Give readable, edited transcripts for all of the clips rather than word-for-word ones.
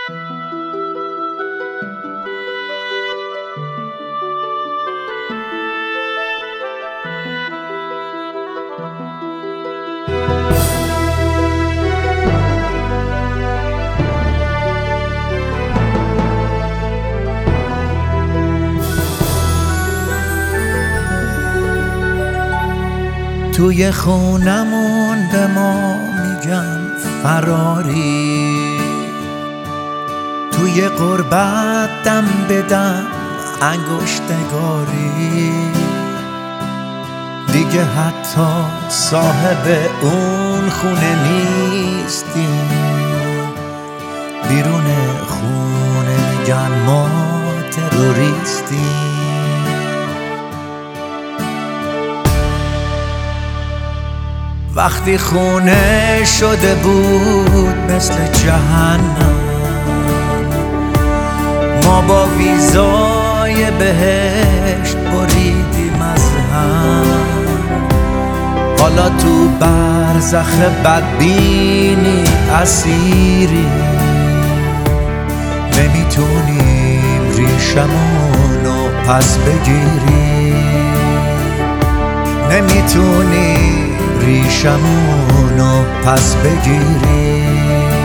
توی خونمون به ما میگن فراری، توی غربت دم به دم انگشتگاری، دیگه حتی صاحب اون خونه نیستیم، بیرون خونه میگن ما تروریستیم. وقتی خونه شده بود مثل جهنم، ما با ویزای بهشت بریدیم از هم، حالا تو برزخ بدبینی اسیری، نمیتونیم ریشمونو پس بگیریم، نمیتونیم ریشمونو پس بگیریم.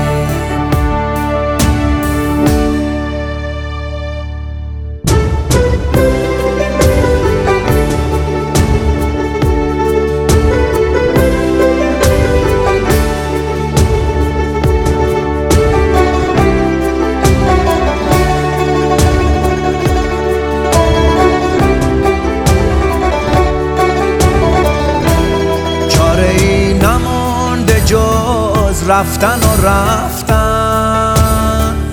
رفتن و رفتن،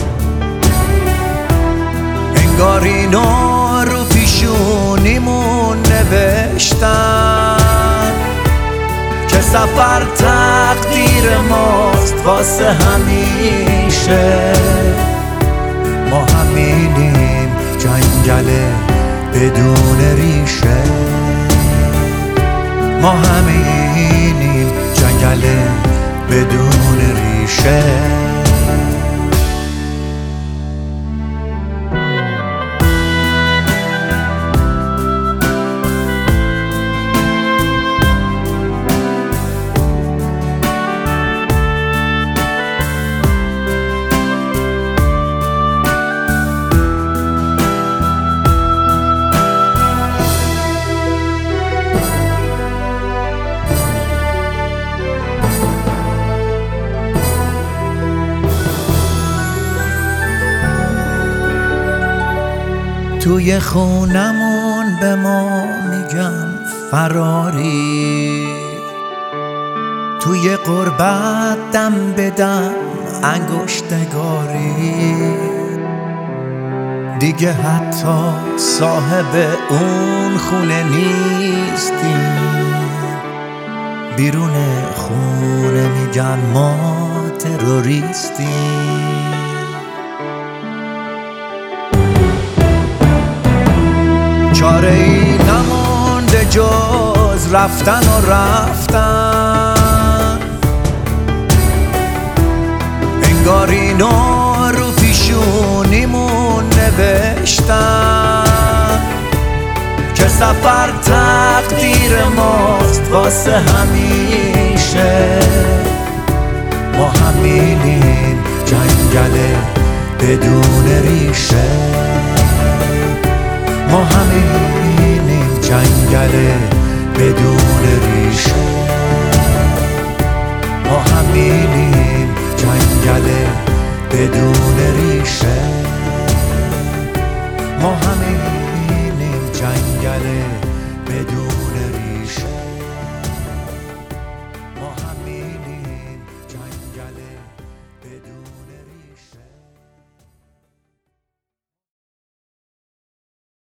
انگار اینو رو پیشونیمون نوشتن که سفر تقدیر ماست واسه همیشه، ما همینیم جنگل بدون ریشه، ما همینیم جنگل بدون ریشه. توی خونمون به ما میگن فراری، توی غربت دم به دم انگشتگاری، دیگه حتی صاحب اون خونه نیستیم، بیرون خونه میگن ما تروریستیم. چاره ای نمونده جز رفتن و رفتن، انگار اینو رو پیشونیمون نوشتن که سفر تقدیر ماست واسه همیشه، ما همینیم جنگل بدون ریشه، ما همینیم جنگل بدون ریشه، ما همینیم جنگل بدون ریشه.